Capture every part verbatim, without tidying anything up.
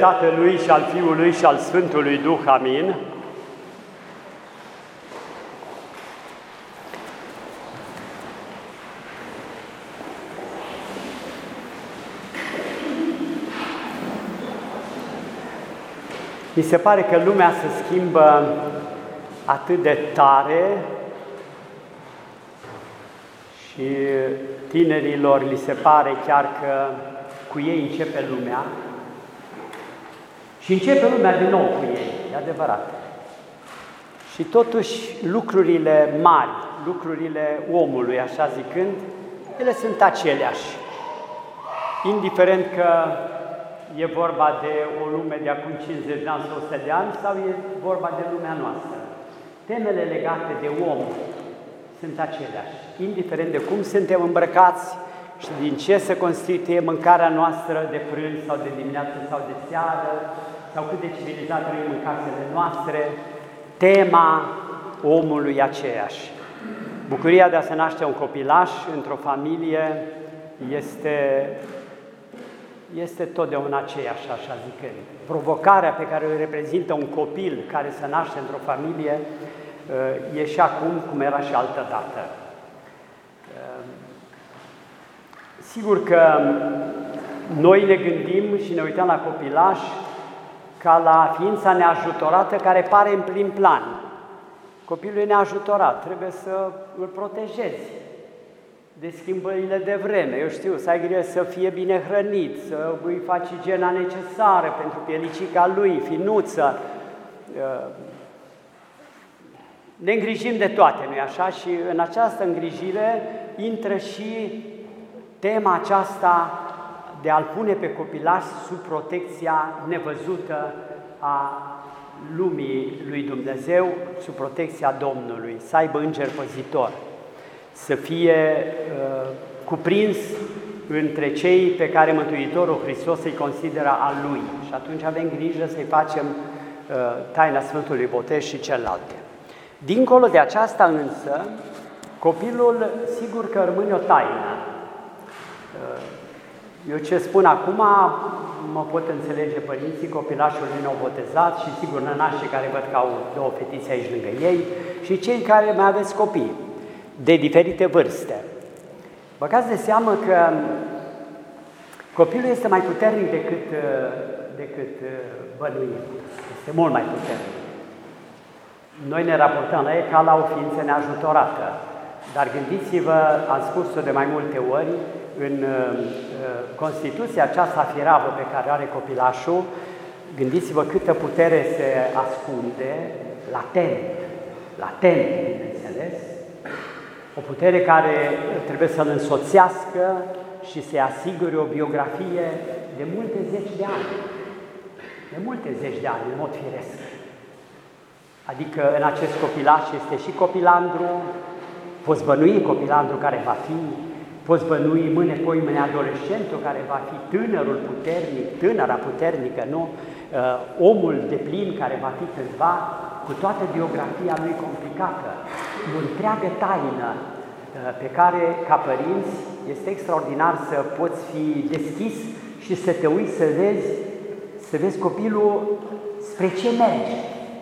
Tatălui și al Fiului și al Sfântului Duh, amin. Mi se pare că lumea se schimbă atât de tare și tinerilor li se pare chiar că cu ei începe lumea și începe lumea din nou cu ei, e adevărat. Și totuși lucrurile mari, lucrurile omului, așa zicând, ele sunt aceleași. Indiferent că e vorba de o lume de acum cincizeci de ani sau o sută de ani sau e vorba de lumea noastră. Temele legate de om sunt aceleași, indiferent de cum suntem îmbrăcați și din ce se constituie mâncarea noastră de prânz sau de dimineață sau de seară, sau cât de civilizat trăim în casele noastre, tema omului e aceeași. Bucuria de a se naște un copilaș într-o familie este, este totdeauna aceeași, așa zicând. Provocarea pe care o reprezintă un copil care se naște într-o familie e și acum cum era și altă dată. Sigur că noi ne gândim și ne uităm la copilaș ca la ființa neajutorată care pare în prim plan. Copilul e neajutorat, trebuie să îl protejezi de schimbările de vreme, eu știu, să ai grijă să fie bine hrănit, să îi faci igiena necesară pentru pielicica lui, finuță. Ne îngrijim de toate, nu-i așa? Și în această îngrijire intră și tema aceasta de a-l pune pe copilaș sub protecția nevăzută a lumii lui Dumnezeu, sub protecția Domnului, să aibă înger păzitor, să fie uh, cuprins între cei pe care Mântuitorul Hristos îi consideră al Lui. Și atunci avem grijă să-i facem uh, taina Sfântului Botez și celelalte. Dincolo de aceasta însă, copilul sigur că rămâne o taină. Eu ce spun acum, mă pot înțelege părinții, copilașul nu au botezat și sigur nănașii care văd că au două fetițe aici lângă ei și cei care mai aveți copii de diferite vârste. Băgați de seamă că copilul este mai puternic decât, decât bănuim, este mult mai puternic. Noi ne raportăm la ei ca la o ființă neajutorată, dar gândiți-vă, am spus-o de mai multe ori, în uh, Constituția aceasta firavă pe care are copilașul, gândiți-vă câtă putere se ascunde, latent, latent, bineînțeles, o putere care trebuie să-l însoțească și să-i asigure o biografie de multe zeci de ani, de multe zeci de ani, în mod firesc. Adică în acest copilaș este și copilandru, poți bănui copilandru care va fi, poți bănui mâine, poi mâine adolescentul care va fi tânărul puternic, tânăra puternică, nu? Uh, omul de plin care va fi cândva, cu toată biografia lui complicată. E o întreagă taină uh, pe care, ca părinți, este extraordinar să poți fi deschis și să te uiți să vezi, să vezi copilul spre ce merge.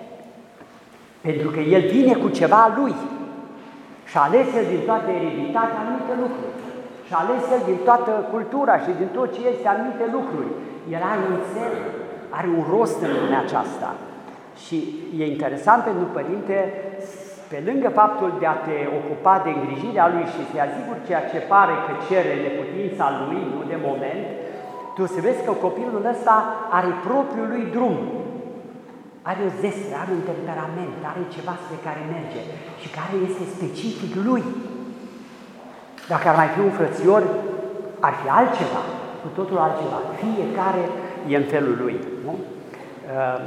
Pentru că el vine cu ceva a lui și a ales el din toată ereditatea anumite lucruri. Și a ales el din toată cultura și din tot ce este anumite lucruri. El are un sel, are un rost în lumea aceasta. Și e interesant pentru părinte, pe lângă faptul de a te ocupa de îngrijirea lui și să-i asiguri ceea ce pare că cere neputința lui, nu de moment, tu să vezi că copilul ăsta are propriul lui drum. Are o zestre, are un temperament, are ceva spre care merge și care este specific lui. Dacă ar mai fi un frățior, ar fi altceva, cu totul altceva. Fiecare e în felul lui. Nu? Uh,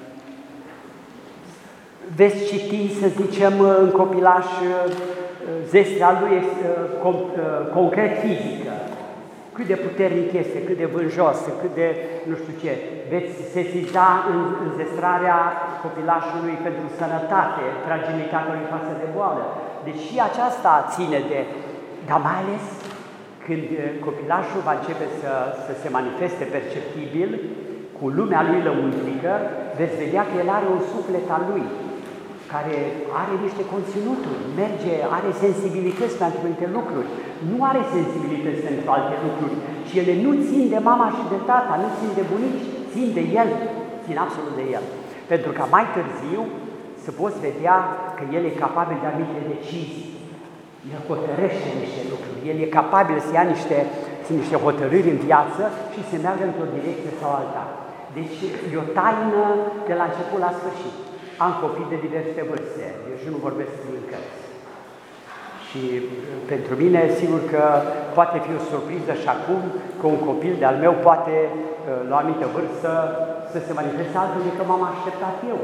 veți citi, să zicem, în copilaș, uh, zestrea lui uh, con, uh, concret fizică. Cât de puternic este, cât de vânjos, cât de nu știu ce. Veți sesiza în, în zestrarea copilașului pentru sănătate, fragilitatea lui față de boală. Deci și aceasta ține de... Dar mai ales când copilașul va începe să, să se manifeste perceptibil, cu lumea lui lăuntrică, veți vedea că el are un suflet al lui, care are niște conținuturi, merge, are sensibilități pentru multe lucruri, nu are sensibilități pentru alte lucruri și ele nu țin de mama și de tata, nu țin de bunici, țin de el, țin absolut de el. Pentru că mai târziu să poți vedea că el e capabil de anumite decizii, el hotărăște niște lucruri, el e capabil să ia niște, niște hotărâri în viață și să meargă într-o direcție sau alta. Deci e o taină de la început la sfârșit. Am copii de diverse vârste, eu și nu vorbesc din cărți. Și pentru mine, sigur că poate fi o surpriză și acum că un copil de-al meu poate, la o anumită vârstă, să se manifeste altfel decât m-am așteptat eu.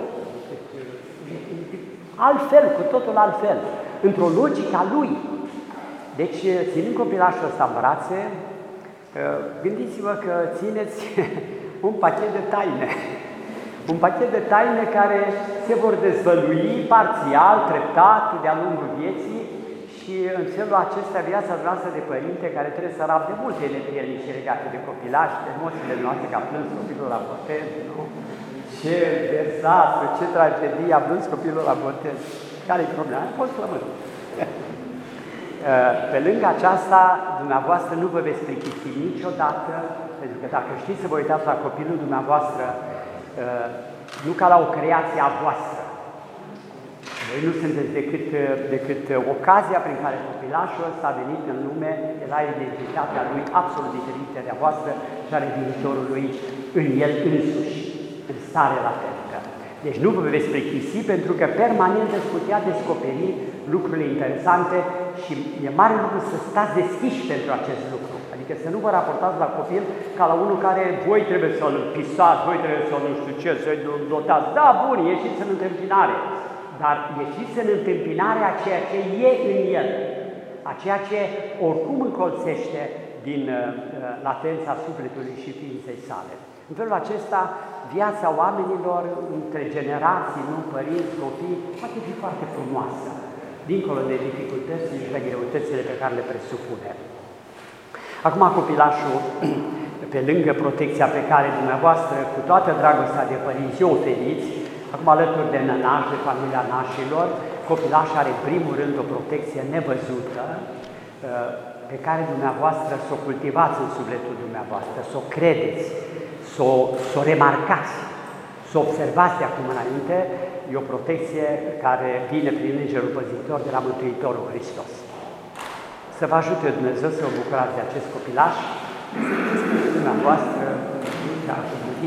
Altfel, cu totul altfel, într-o logică a lui. Deci, ținând copilașul ăsta în brațe, gândiți-vă că țineți un pachet de taine. Un pachet de taine care se vor dezvălui parțial, treptat, de-a lungul vieții și în felul acesta viața noastră de părinte, care trebuie să rabde multe neprielnici legate de copilaș, de emoțiile noastre, că a plâns copilul la botez, nu? Ce dezastru, ce tragedie, a plâns copilul la botez. Care-i problema? Poți flământ. Pe lângă aceasta, dumneavoastră nu vă veți plictisi niciodată, pentru că dacă știți să vă uitați la copilul dumneavoastră, nu ca la o creație a voastră. Voi nu sunteți decât, decât ocazia prin care copilașul ăsta a venit în lume, era identitatea lui absolut diferită de a voastră și are viitorul lui în el însuși, în stare latentă. Deci nu vă veți plictisi pentru că permanent veți putea descoperi lucrurile interesante și e mare lucru să stați deschiși pentru acest lucru. Adică să nu vă raportați la copil ca la unul care voi trebuie să-l pisați, voi trebuie să-l nu știu ce, să-i dotați. Da, bun, ieșiți în întâmpinare, dar ieșiți în întâmpinare a ceea ce e în el, a ceea ce oricum încolțește din uh, latența sufletului și ființei sale. În felul acesta, viața oamenilor între generații, nu părinți, copii, poate fi foarte frumoasă, dincolo de dificultățile și de greutățile pe care le presupune. Acum copilașul, pe lângă protecția pe care dumneavoastră, cu toată dragostea de părinți, o oferiți, acum alături de nănași, de familia nașilor, copilașul are în primul rând o protecție nevăzută, pe care dumneavoastră să o cultivați în sufletul dumneavoastră, să o credeți, să o, să o remarcați, să o observați de acum înainte, e o protecție care vine prin Îngerul Păzitor de la Mântuitorul Hristos. Să vă ajute Dumnezeu să vă bucurați de acest copilaș, dumneavoastră,